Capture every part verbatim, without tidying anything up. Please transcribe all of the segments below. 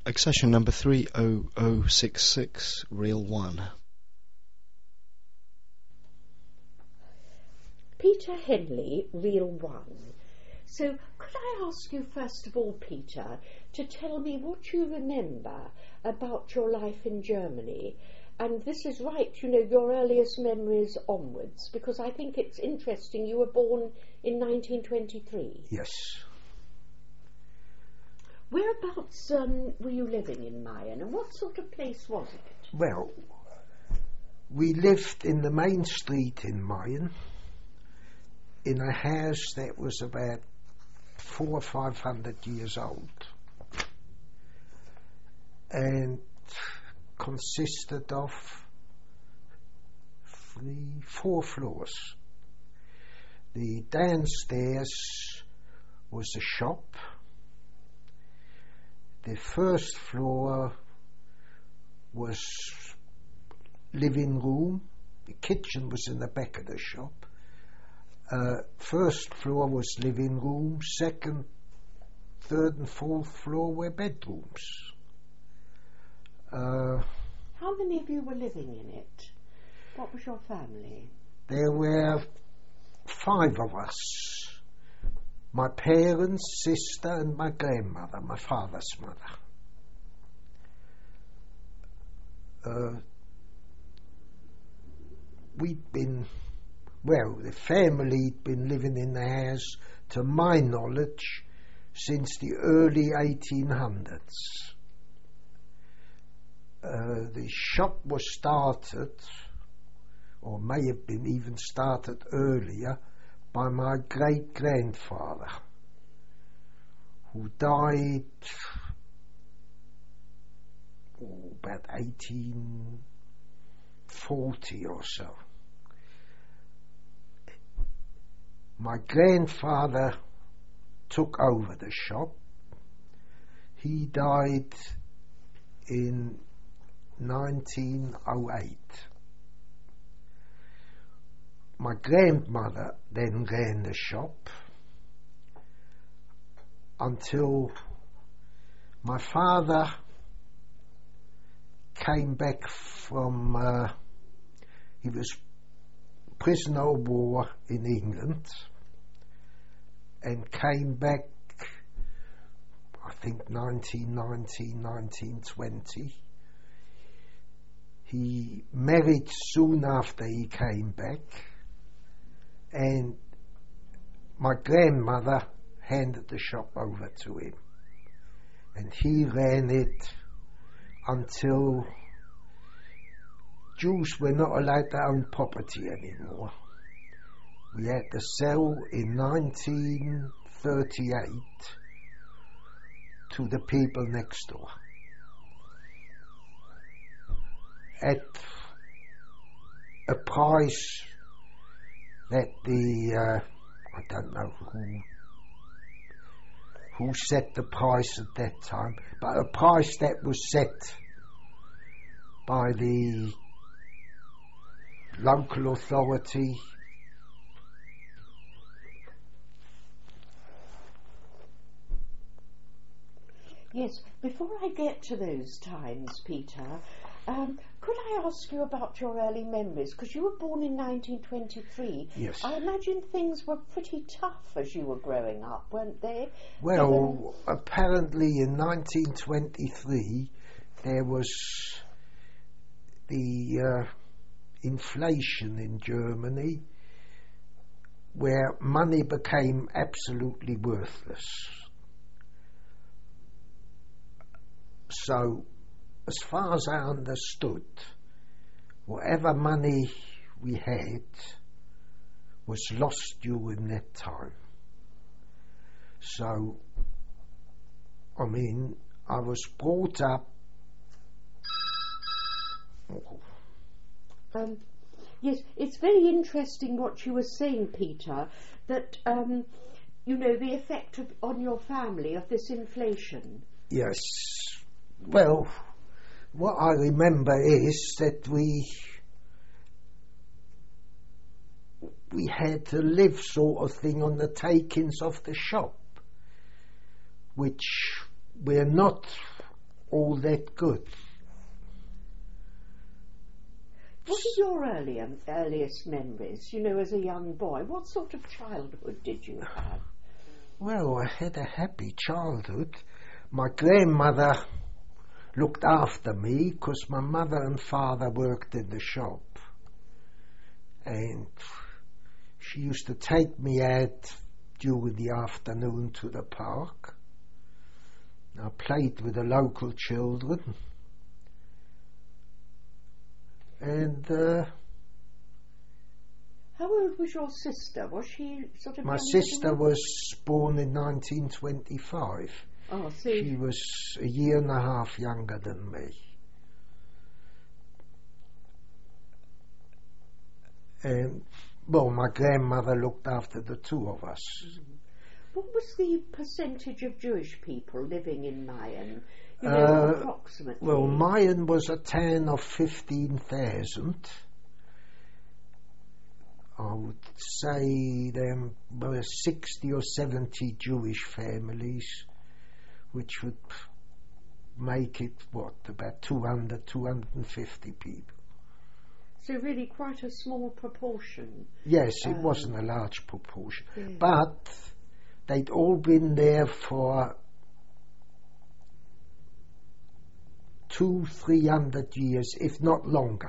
Accession number three oh oh six six, reel one. Peter Henley, reel one. So, could I ask you first of all, Peter, to tell me what you remember about your life in Germany? And this is right, you know, your earliest memories onwards, because I think it's interesting. You were born in nineteen twenty-three. Yes. Whereabouts um, were you living in Mayen, and what sort of place was it? Well, we lived in the main street in Mayen, in a house that was about four or five hundred years old, and consisted of three, four floors. The downstairs was a shop. The first floor was living room. The kitchen was in the back of the shop. Uh, first floor was living room. Second, third and fourth floor were bedrooms. Uh, How many of you were living in it? What was your family? There were five of us. My parents, sister and my grandmother, my father's mother. Uh, we'd been, well, the family'd been living in the house, to my knowledge, since the early eighteen hundreds. Uh, the shop was started, or may have been even started earlier, by my great-grandfather, who died oh, about eighteen forty or so. My grandfather took over the shop. He died in nineteen oh eight. My grandmother then ran the shop until my father came back from, uh, he was prisoner of war in England and came back, I think, nineteen nineteen, nineteen twenty. He married soon after he came back, and my grandmother handed the shop over to him, and he ran it until Jews were not allowed to own property anymore. We had to sell in nineteen thirty-eight to the people next door at a price that the uh, I don't know who who set the price at that time, but a price that was set by the local authority. Yes, before I get to those times, Peter, um, could I ask you about your early memories? Because you were born in nineteen twenty-three. Yes. I imagine things were pretty tough as you were growing up, weren't they? Well, Given... apparently in nineteen twenty-three there was the uh, inflation in Germany, where money became absolutely worthless. So, as far as I understood, whatever money we had was lost during that time. So, I mean, I was brought up. Um, yes, it's very interesting what you were saying, Peter, that, um, you know, the effect of, on your family of this inflation. Yes. Well, what I remember is that we we had to live sort of thing on the takings of the shop, which we're not all that good. What are your earlier, earliest memories, you know, as a young boy? What sort of childhood did you have? Well, I had a happy childhood. My grandmother looked after me because my mother and father worked in the shop. And she used to take me out during the afternoon to the park. I played with the local children. And uh, how old was your sister? Was she sort of my younger sister than you? was born in nineteen twenty-five. Oh, see. She was a year and a half younger than me. And, well, my grandmother looked after the two of us. What was the percentage of Jewish people living in Mayen? You know, Uh, approximately. Well, Mayen was a town of fifteen thousand. I would say there were sixty or seventy Jewish families, which would make it, what, about two hundred, two hundred fifty people. So really quite a small proportion. Yes, it Um, wasn't a large proportion. Yeah. But they'd all been there for two, three hundred years, if not longer.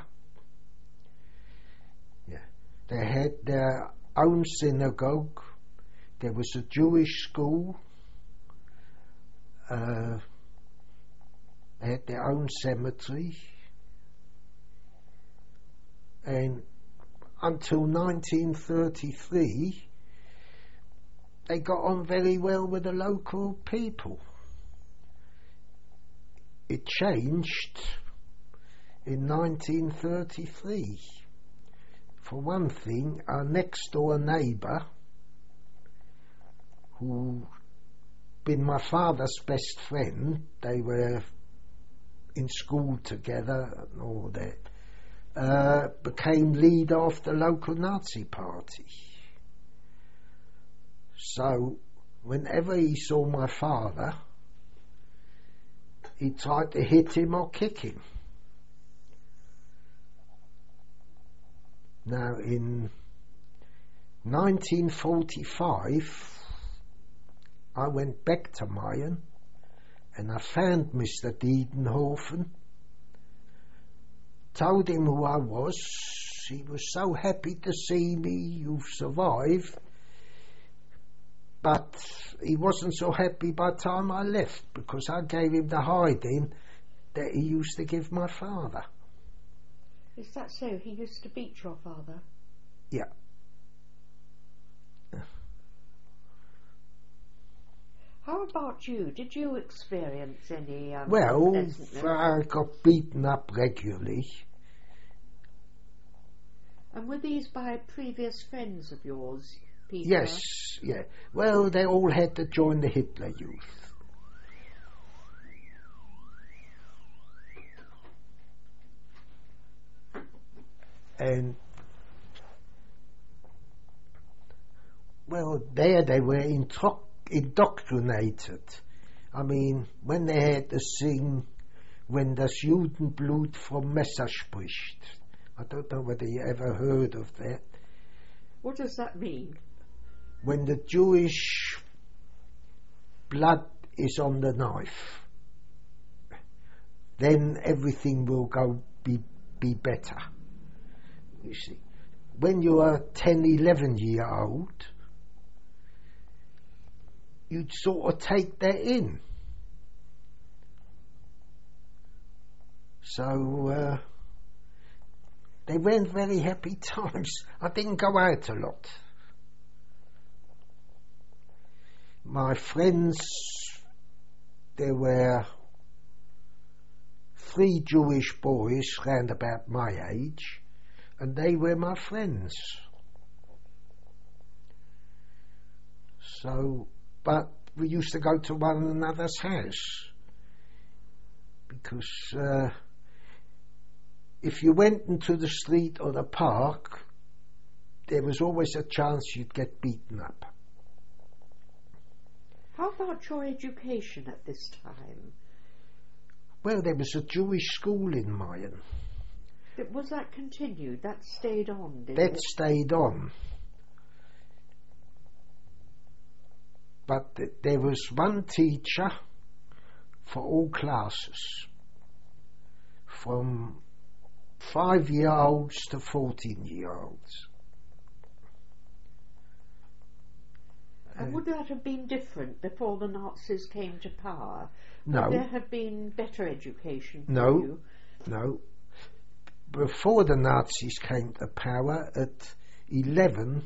Yeah, they had their own synagogue. There was a Jewish school. Uh, they had their own cemetery, and until nineteen thirty-three, they got on very well with the local people. It changed in nineteen thirty-three. For one thing, our next door neighbour, who been my father's best friend, they were in school together and all that, uh, became leader of the local Nazi party. So whenever he saw my father, he tried to hit him or kick him. Now in nineteen forty-five, I went back to Mayen and I found Mister Diedenhofen, told him who I was. He was so happy to see me, you've survived. But he wasn't so happy by the time I left, because I gave him the hiding that he used to give my father. Is that so? He used to beat your father? Yeah. How about you? Did you experience any um, Well, unpleasantness? I got beaten up regularly. And were these by previous friends of yours, Peter? Yes, yeah. Well, they all had to join the Hitler Youth. And, well, there they were intro- indoctrinated. I mean, when they had to sing Wenn das Judenblut vom Messer spricht. I don't know whether you ever heard of that. What does that mean? When the Jewish blood is on the knife, then everything will go be be better. You see, when you are ten, eleven year old, you'd sort of take that in. So uh, they weren't very happy times. I didn't go out a lot. My friends, there were three Jewish boys round about my age, and they were my friends. So, but we used to go to one another's house, because uh, if you went into the street or the park, there was always a chance you'd get beaten up. How about your education at this time? Well, there was a Jewish school in Mayen. It, was that continued? That stayed on, did That it? stayed on. But th- there was one teacher for all classes, from five-year-olds to fourteen-year-olds. And would that have been different before the Nazis came to power? No. Would there have been better education for No. you? No. Before the Nazis came to power, at eleven,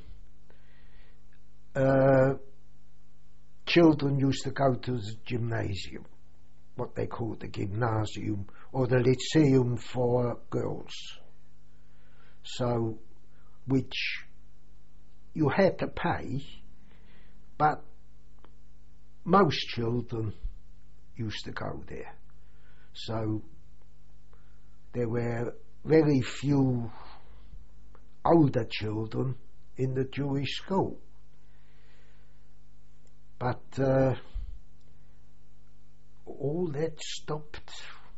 uh, children used to go to the gymnasium, what they call the gymnasium, or the lyceum for girls. So, which you had to pay, but most children used to go there. So, there were very few older children in the Jewish school. But uh, all that stopped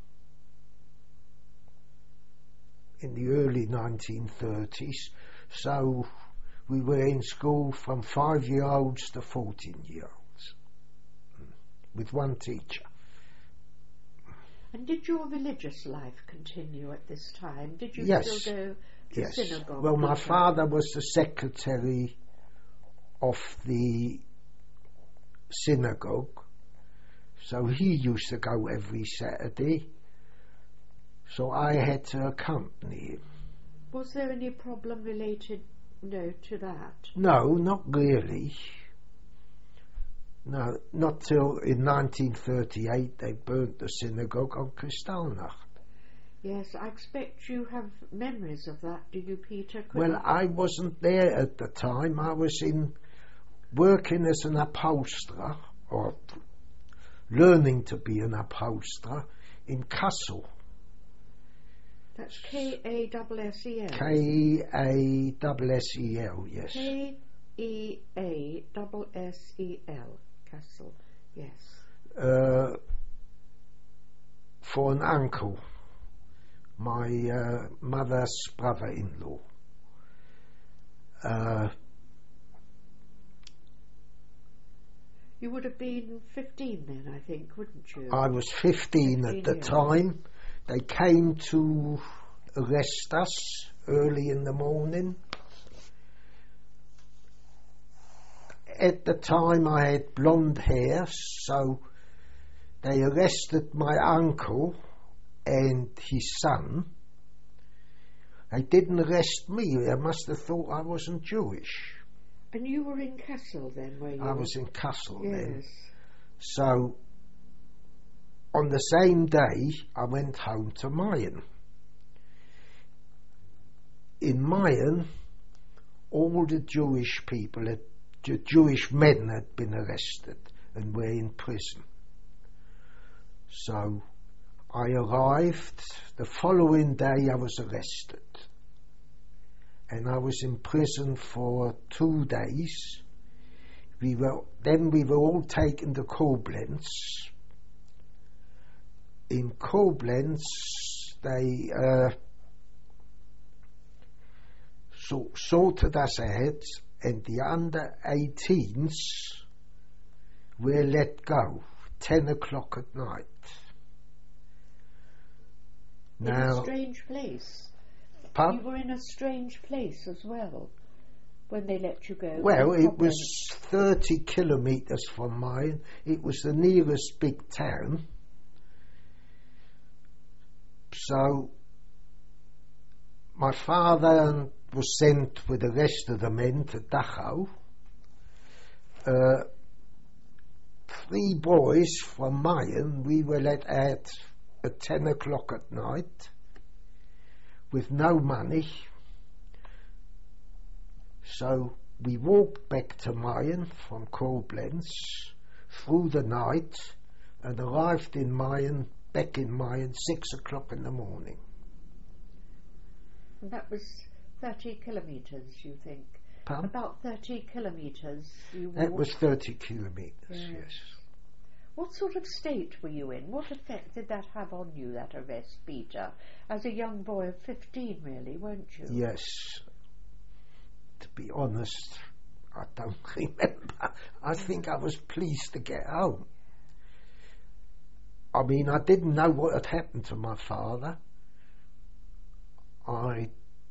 in the early nineteen thirties, so we were in school from five-year-olds to fourteen-year-olds, with one teacher. And did your religious life continue at this time? Did you Yes. still go to Yes. synagogue? Well, my Peter? father was the secretary of the synagogue, so he used to go every Saturday, so I had to accompany him. Was there any problem related, no, to that? No, not really. No, not till in nineteen thirty-eight they burnt the synagogue on Kristallnacht. Yes, I expect you have memories of that, do you, Peter? Could Well, you- I wasn't there at the time. I was in working as an upholsterer, or learning to be an upholsterer, in Kassel. That's K A S S E L. K A S S E L, yes. K E A S S E L. Castle, yes. Uh, for an uncle, my uh, mother's brother-in-law. Uh, You would have been fifteen then, I think, wouldn't you? I was fifteen at the years. time. They came to arrest us early in the morning. At the time I had blonde hair, so they arrested my uncle and his son. They didn't arrest me. They must have thought I wasn't Jewish. And you were in Kassel then, were you? I was in Kassel then. Yes. So on the same day I went home to Mayen. In Mayen, all the Jewish people, had, the Jewish men had been arrested and were in prison. So I arrived, the following day I was arrested. And I was in prison for two days. We were then we were all taken to Koblenz. In Koblenz, they uh, so, sorted us ahead, and the under eighteens were let go ten o'clock at night. In Now, a strange place. pub? You were in a strange place as well when they let you go. Well, No it problem. was thirty kilometres from mine. It was the nearest big town. So my father was sent with the rest of the men to Dachau. Uh, three boys from Mayen, we were let out at ten o'clock at night with no money. So we walked back to Mayen from Koblenz through the night and arrived in Mayen, back in Mayen, six o'clock in the morning. And that was thirty kilometres, you think? Pardon? About thirty kilometres you That walked. was thirty kilometres, Yes. yes. What sort of state were you in? What effect did that have on you, that arrest, Peter? As a young boy of fifteen, really, weren't you? Yes. To be honest, I don't remember. I think I was pleased to get home. I mean, I didn't know what had happened to my father. I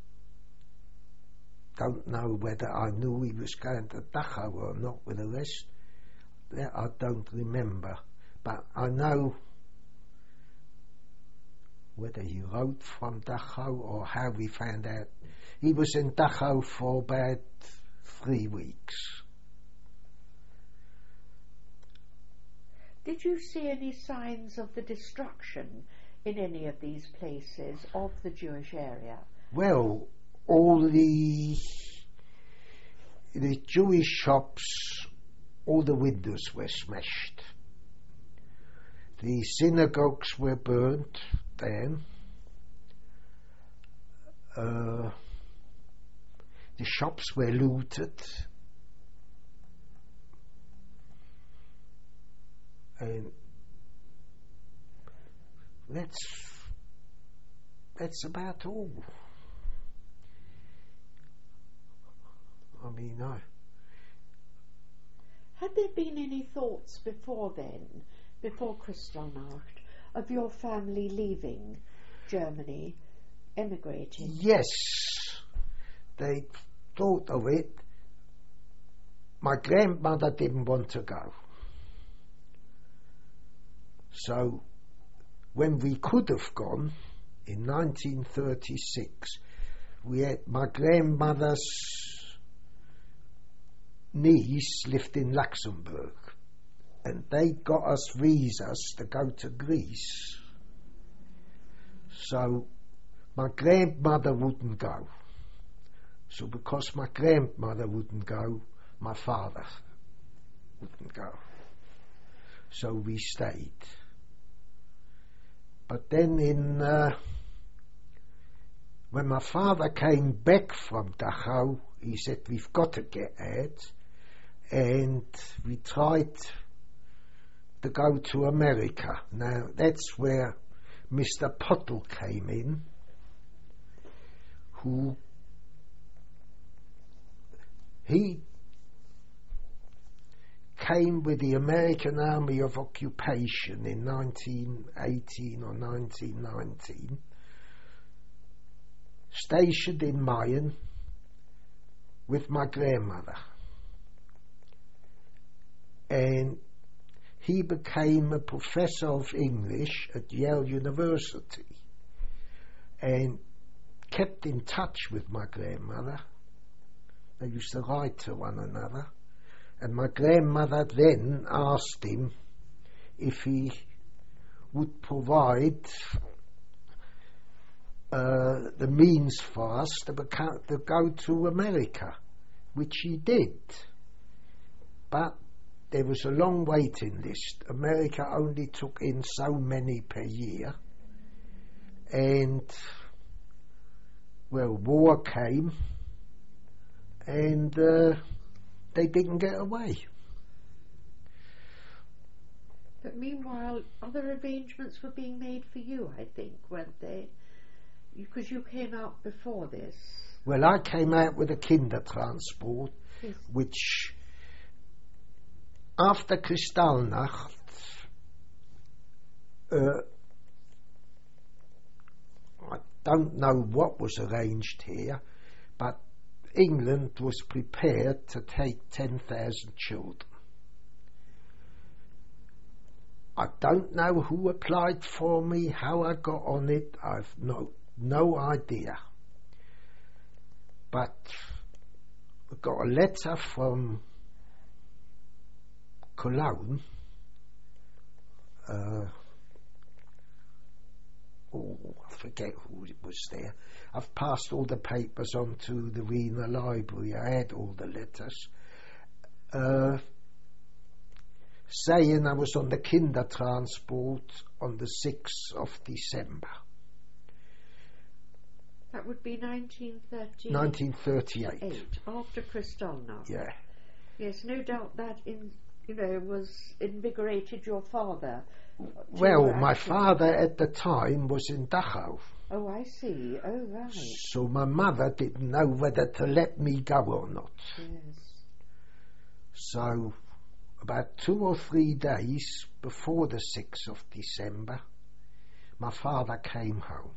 don't know whether I knew he was going to Dachau or not with the rest. That I don't remember. But I know whether he wrote from Dachau or how we found out. He was in Dachau for about three weeks. Did you see any signs of the destruction in any of these places of the Jewish area? Well, all the the Jewish shops, all the windows were smashed. The synagogues were burnt down. Uh, the shops were looted. And that's that's about all. I mean, I... Had there been any thoughts before then, before Kristallnacht, of your family leaving Germany, emigrating? Yes, they thought of it. My grandmother didn't want to go. So, when we could have gone, in nineteen thirty-six, we had my grandmother's niece lived in Luxembourg, and they got us visas to go to Greece. So my grandmother wouldn't go. So because my grandmother wouldn't go, my father wouldn't go. So we stayed. But then in uh, when my father came back from Dachau, he said, we've got to get out. And we tried to go to America. Now, that's where Mister Pottle came in, who he came with the American Army of Occupation in nineteen eighteen or nineteen nineteen, stationed in Mayen with my grandmother. And he became a professor of English at Yale University and kept in touch with my grandmother. They used to write to one another. And my grandmother then asked him if he would provide uh, the means for us to, beca- to go to America, which he did. But there was a long waiting list. America only took in so many per year. And, well, war came and uh, they didn't get away. But meanwhile, other arrangements were being made for you, I think, weren't they? Because you came out before this. Well, I came out with a Kindertransport, Yes. which... After Kristallnacht, uh, I don't know what was arranged here, but England was prepared to take ten thousand children. I don't know who applied for me, how I got on it, I've no, no idea. But I got a letter from Cologne, uh, oh, I forget who it was there. I've passed all the papers on to the Wiener Library. I had all the letters, uh, saying I was on the Kindertransport on the sixth of December. That would be nineteen thirty. nineteen thirty-eight. Eight, after Kristallnacht. Yeah. Yes, no doubt that in you know, was invigorated your father? Well, my father at the time was in Dachau. Oh, I see. Oh, right. So my mother didn't know whether to let me go or not. Yes. So about two or three days before the sixth of December, my father came home.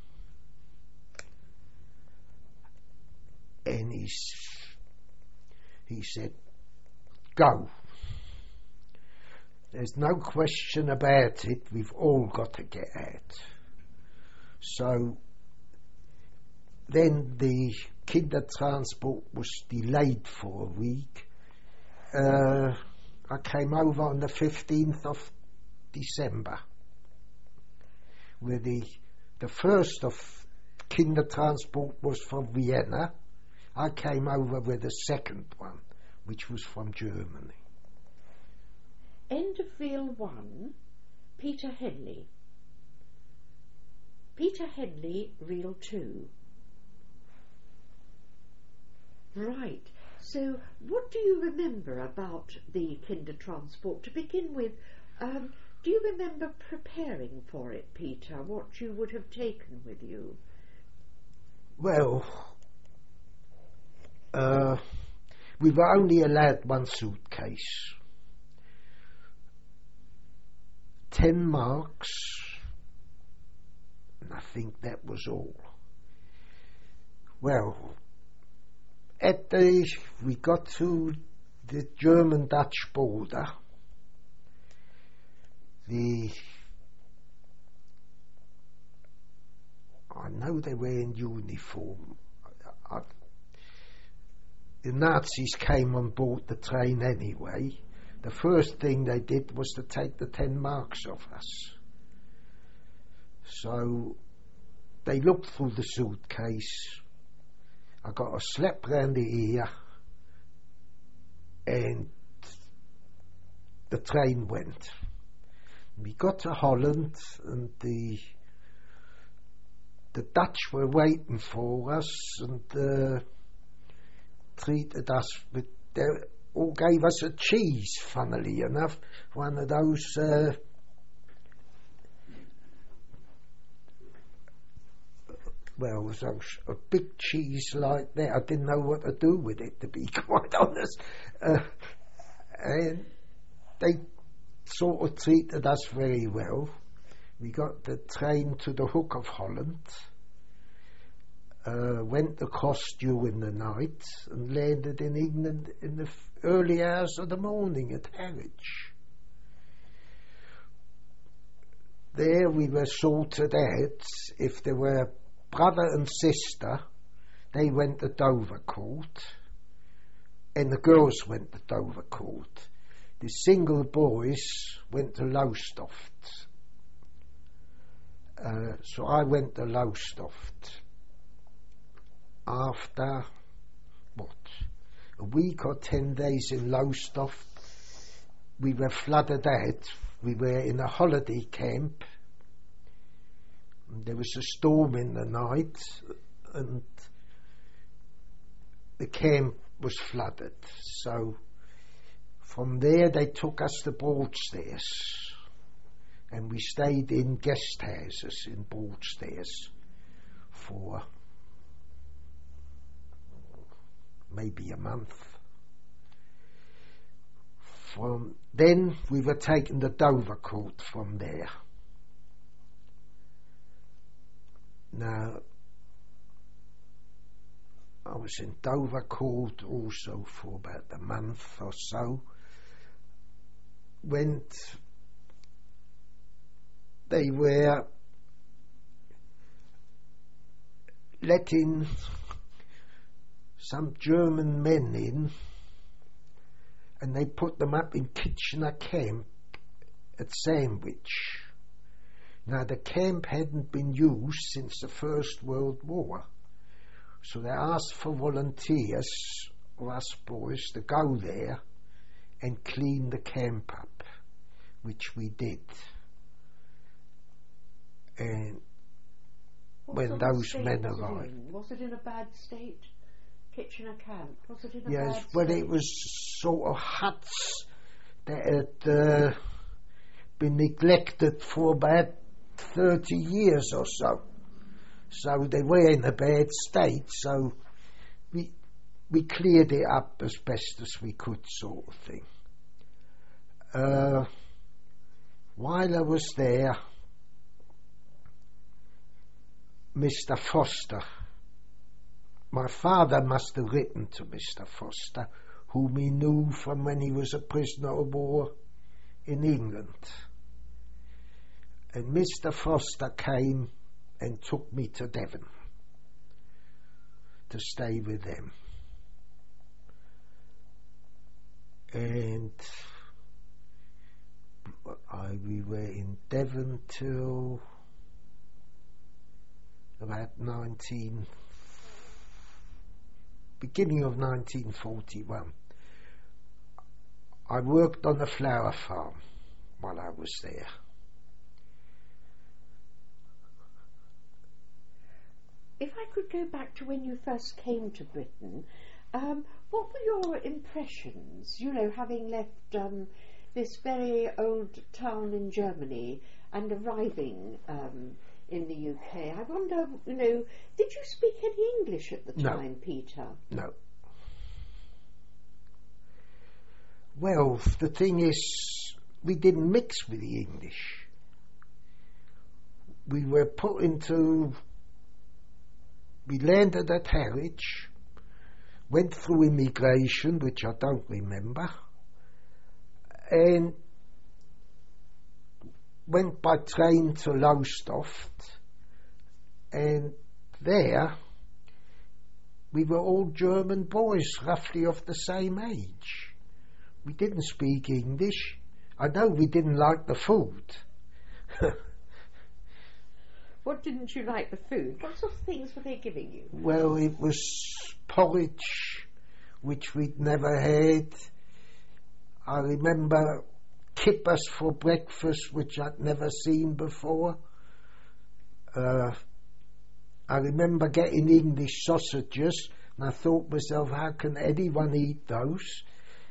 And he, he said, go. There's no question about it, we've all got to get out. So then the Kindertransport was delayed for a week. Uh, I came over on the fifteenth of December, where the, the first of Kindertransport was from Vienna. I came over with the second one, which was from Germany. End of Reel one, Peter Henley. Peter Henley, Reel two. Right, so what do you remember about the Kindertransport? To begin with, um, do you remember preparing for it, Peter, what you would have taken with you? Well, uh, we were only allowed one suitcase. Ten marks, and I think that was all. Well, at the, we got to the German-Dutch border. The, I know they were in uniform. I, I, the Nazis came on board the train anyway. The first thing they did was to take the ten marks off us. So they looked through the suitcase. I got a slap round the ear, and the train went. We got to Holland, and the the Dutch were waiting for us, and uh, treated us with their, or gave us a cheese, funnily enough, one of those uh, well, it was a, a big cheese like that. I didn't know what to do with it, to be quite honest. Uh, and they sort of treated us very well. We got the train to the Hook of Holland, uh, went across during the night, and landed in England in the f- early hours of the morning at Harwich. There we were sorted out. If there were brother and sister, they went to Dovercourt, and the girls went to Dovercourt. The single boys went to Lowestoft. Uh, so I went to Lowestoft. After, what, a week or ten days in Lowestoft, we were flooded out. We were in a holiday camp. There was a storm in the night, and the camp was flooded. So from there they took us to Broadstairs, and we stayed in guest houses in Broadstairs for maybe a month. From then we were taken to Dovercourt from there. Now, I was in Dovercourt also for about a month or so. Went, they were letting some German men in, and they put them up in Kitchener Camp at Sandwich. Now, the camp hadn't been used since the First World War, so they asked for volunteers, or us boys, to go there and clean the camp up, which we did. And what when those state men was it arrived, in? Was it in a bad state? Kitchener Camp, was it in a yes, bad well, state? it was sort of huts that had uh, been neglected for about thirty years or so. So they were in a bad state, so we we cleared it up as best as we could, sort of thing. Uh, while I was there, Mister Foster, my father must have written to Mister Foster, whom he knew from when he was a prisoner of war in England. And Mister Foster came and took me to Devon to stay with them. And I, we were in Devon till about nineteen, beginning of nineteen forty-one. I worked on a flower farm while I was there. If I could go back to when you first came to Britain, um, what were your impressions, you know, having left um, this very old town in Germany and arriving um, in the U K? I wonder, you know, did you speak any English at the No. time, Peter? No. Well, the thing is, we didn't mix with the English. We were put into... We landed at Harwich, went through immigration, which I don't remember, and went by train to Lowestoft, and there we were all German boys, roughly of the same age. We didn't speak English. I know we didn't like the food. What didn't you like the food? What sort of things were they giving you? Well, it was porridge, which we'd never had. I remember kippers for breakfast, which I'd never seen before. Uh, I remember getting English sausages, and I thought to myself, how can anyone eat those?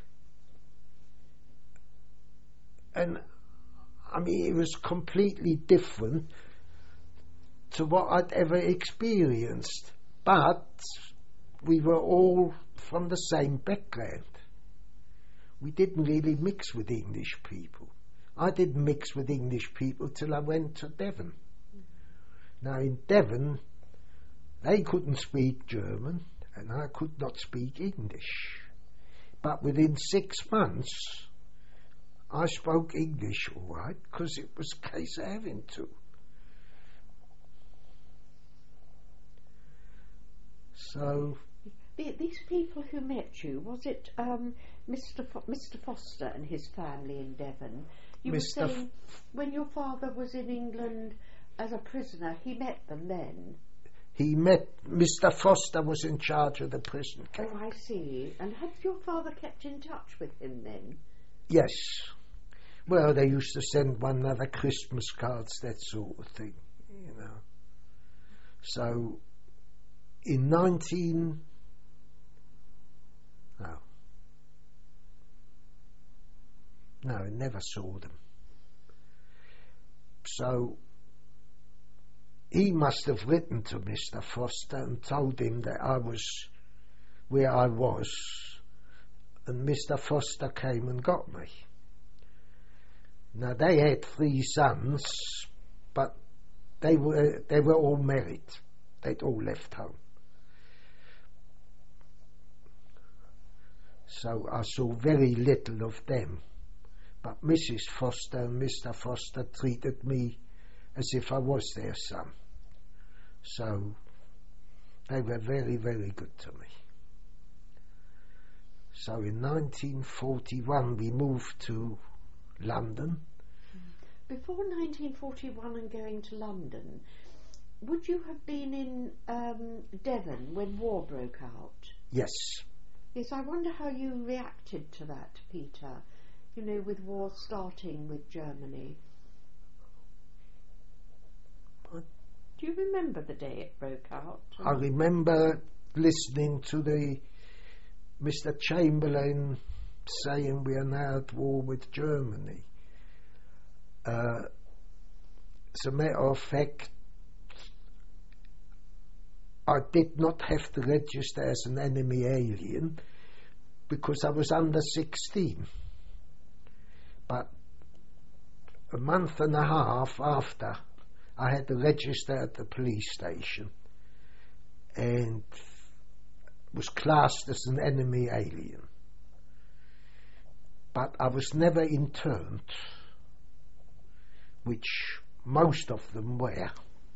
And, I mean, it was completely different to what I'd ever experienced, but we were all from the same background. We didn't really mix with English people. I didn't mix with English people till I went to Devon. Now in Devon, they couldn't speak German and I could not speak English. But within six months, I spoke English all right, because it was a case of having to. So, The, these people who met you, was it um, Mister Fo- Mister Foster and his family in Devon? You Mister were saying when your father was in England as a prisoner, he met them then. he met, Mister Foster was in charge of the prison camp. Oh, I see. And had your father kept in touch with him then? Yes. Well, they used to send one another Christmas cards, that sort of thing, you know. So, in nineteen... No. No, I never saw them. So, he must have written to Mister Foster and told him that I was where I was, and Mister Foster came and got me. Now, they had three sons, but they were they were all married. They'd all left home. So I saw very little of them. But Missus Foster and Mister Foster treated me as if I was their son. So they were very, very good to me. So in nineteen forty-one we moved to London. Before nineteen forty-one and going to London, would you have been in um, Devon when war broke out? Yes. Yes, I wonder how you reacted to that, Peter, you know, with war starting with Germany. What? Do you remember the day it broke out? I remember listening to the Mister Chamberlain saying we are now at war with Germany. Uh, as a matter of fact, I did not have to register as an enemy alien because I was under sixteen. But a month and a half after, I had to register at the police station and was classed as an enemy alien. But I was never interned, which most of them were.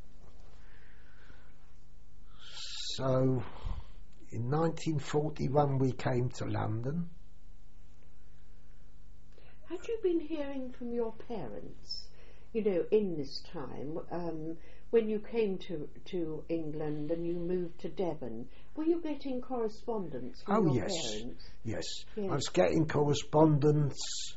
So in nineteen forty-one we came to London. Had you been hearing from your parents, you know, in this time, um, when you came to, to England and you moved to Devon, were you getting correspondence from Oh your yes, parents? yes, Yes. I was getting correspondence